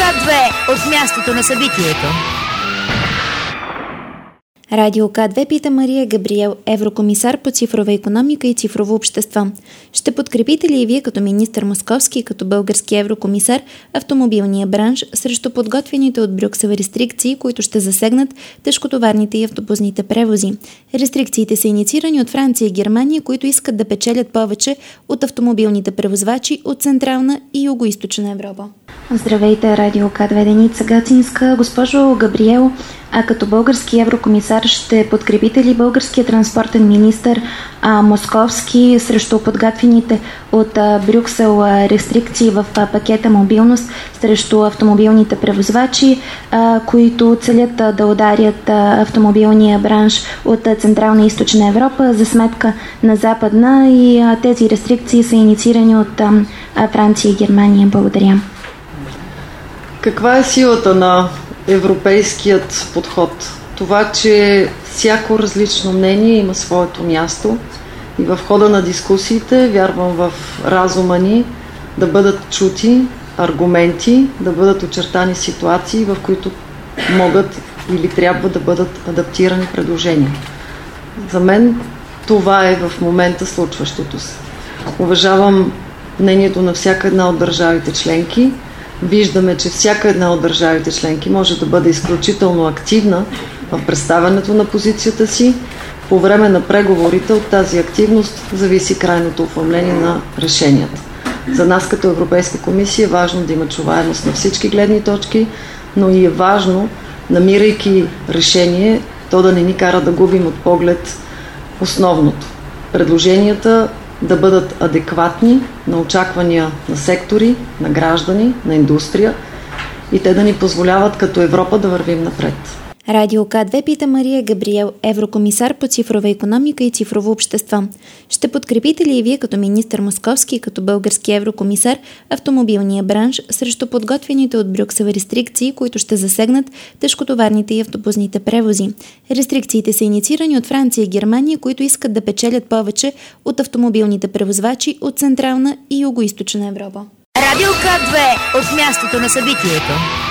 К2 от мястото на събитието. Радио К2 пита Мария Габриел, еврокомисар по цифрова икономика и цифрово общество. Ще подкрепите ли и вие като министър Московски и като български еврокомисар автомобилния бранш срещу подготвените от Брюксел рестрикции, които ще засегнат тежкотоварните и автобусните превози? Рестрикциите са инициирани от Франция и Германия, които искат да печелят повече от автомобилните превозвачи от Централна и Югоизточна Европа. Здравейте, Радио К2, Деница Гацинска. Госпожо Габриел, а като български еврокомисар ще подкрепите ли българския транспортен министър Московски срещу подготвените от Брюксел рестрикции в пакета мобилност срещу автомобилните превозвачи, които целят да ударят автомобилния бранш от Централна и Източна Европа за сметка на Западна, и тези рестрикции са инициирани от Франция и Германия? Благодаря. Каква е силата на европейският подход? Това, че всяко различно мнение има своето място и в хода на дискусиите вярвам в разума ни да бъдат чути аргументи, да бъдат очертани ситуации, в които могат или трябва да бъдат адаптирани предложения. За мен това е в момента случващото се. Уважавам мнението на всяка една от държавите членки. Виждаме, че всяка една от държавите членки може да бъде изключително активна в представянето на позицията си. По време на преговорите от тази активност зависи крайното оформление на решенията. За нас като Европейска комисия е важно да има чуваемост на всички гледни точки, но и е важно, намирайки решение, то да не ни кара да губим от поглед основното. Предложенията да бъдат адекватни на очаквания на сектори, на граждани, на индустрия и те да ни позволяват като Европа да вървим напред. Радио К2 пита Мария Габриел, еврокомисар по цифрова икономика и цифрово общество. Ще подкрепите ли и вие като министър Московски и като български еврокомисар автомобилния бранш срещу подготвените от Брюксел рестрикции, които ще засегнат тежкотоварните и автобусните превози? Рестрикциите са инициирани от Франция и Германия, които искат да печелят повече от автомобилните превозвачи от Централна и Югоизточна Европа. Радио К2 от мястото на събитието.